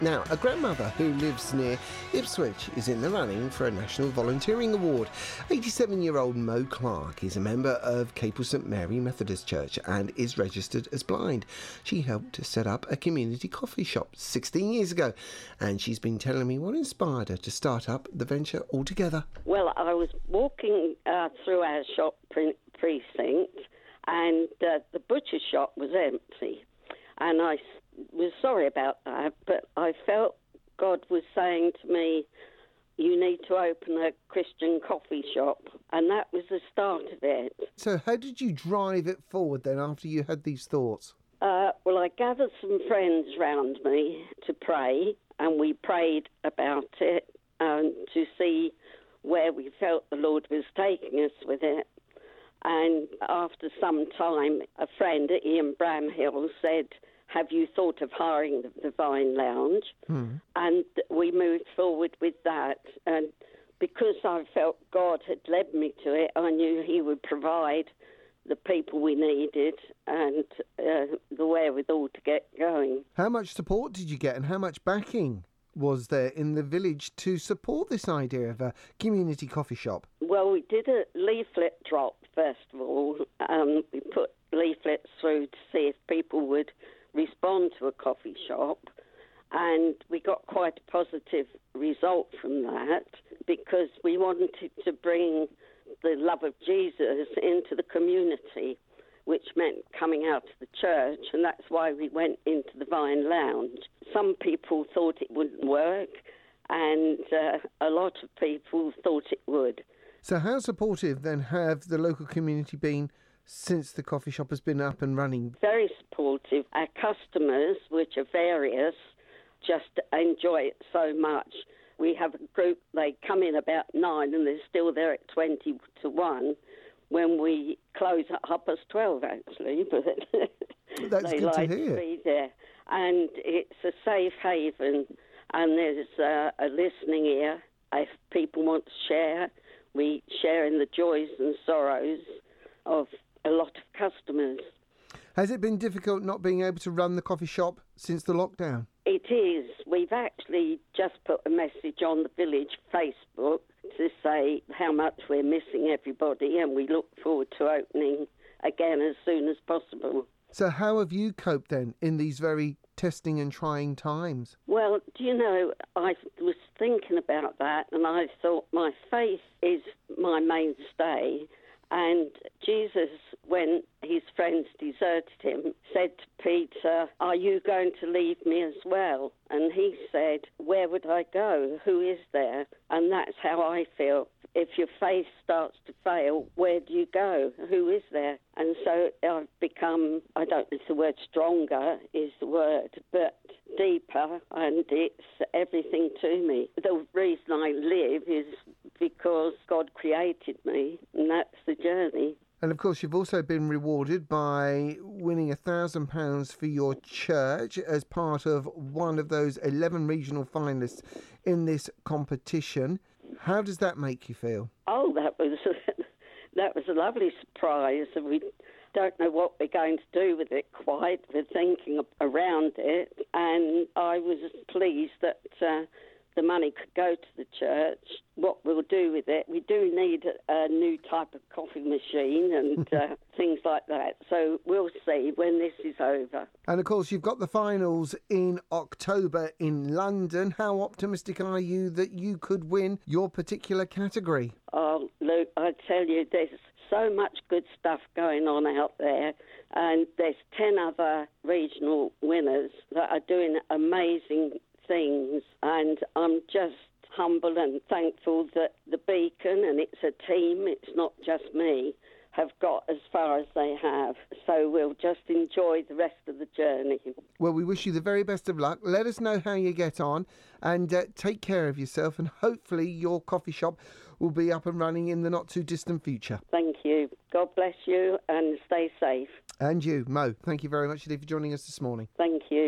Now, a grandmother who lives near Ipswich is in the running for a National Volunteering Award. 87-year-old Mo Clark is a member of Capel St Mary Methodist Church and is registered as blind. She helped to set up a community coffee shop 16 years ago, and she's been telling me what inspired her to start up the venture altogether. Well, I was walking through our shop precinct, and the butcher shop was empty, and I was sorry about that, but I felt God was saying to me, you need to open a Christian coffee shop, and that was the start of it. So how did you drive it forward then after you had these thoughts? Well, I gathered some friends round me to pray, and we prayed about it to see where we felt the Lord was taking us with it. And after some time, a friend, Ian Bramhill, said, have you thought of hiring the Divine Lounge? And we moved forward with that. And because I felt God had led me to it, I knew he would provide the people we needed and the wherewithal to get going. How much support did you get and how much backing was there in the village to support this idea of a community coffee shop? Well, we did a leaflet drop, first of all. We put leaflets through to see if people would respond to a coffee shop, and we got quite a positive result from that because we wanted to bring the love of Jesus into the community, which meant coming out of the church, and that's why we went into the Vine Lounge. Some people thought it wouldn't work, and a lot of people thought it would. So how supportive then have the local community been since the coffee shop has been up and running? Very supportive. Our customers, which are various, just enjoy it so much. We have a group, they come in about 9 and they're still there at 20 to 1 when we close at 12:30 actually, but That's they good like to hear. be there. And it's a safe haven, and there's a listening ear. If people want to share, we share in the joys and sorrows of a lot of customers. Has it been difficult not being able to run the coffee shop since the lockdown? It is. We've actually just put a message on the village Facebook to say how much we're missing everybody, and we look forward to opening again as soon as possible. So how have you coped then in these very testing and trying times? Well, do you know, I was thinking about that, and I thought my faith is my mainstay. And Jesus, when his friends deserted him, said to Peter, are you going to leave me as well? And he said, where would I go? Who is there? And that's how I feel. If your faith starts to fail, where do you go? Who is there? And so I've become, I don't know if the word stronger is the word, but deeper, and it's everything to me. The reason I live is because God created me, and that's the journey. And of course, you've also been rewarded by winning £1,000 for your church as part of one of those 11 regional finalists in this competition. How does that make you feel? Oh, that was a lovely surprise. We don't know what we're going to do with it quite. We're thinking around it, and I was pleased that the money could go to the church. What we'll do with it, we do need a new type of coffee machine and things like that. So we'll see when this is over. And of course, you've got the finals in October in London. How optimistic are you that you could win your particular category? Oh, Luke, I tell you, there's so much good stuff going on out there, and there's 10 other regional winners that are doing amazing things, and I'm just humble and thankful that the Beacon, and it's a team, it's not just me, have got as far as they have. So we'll just enjoy the rest of the journey. Well, we wish you the very best of luck. Let us know how you get on, and take care of yourself, and hopefully your coffee shop will be up and running in the not too distant future. Thank you. God bless you and stay safe. And you, Mo, thank you very much indeed for joining us this morning. Thank you.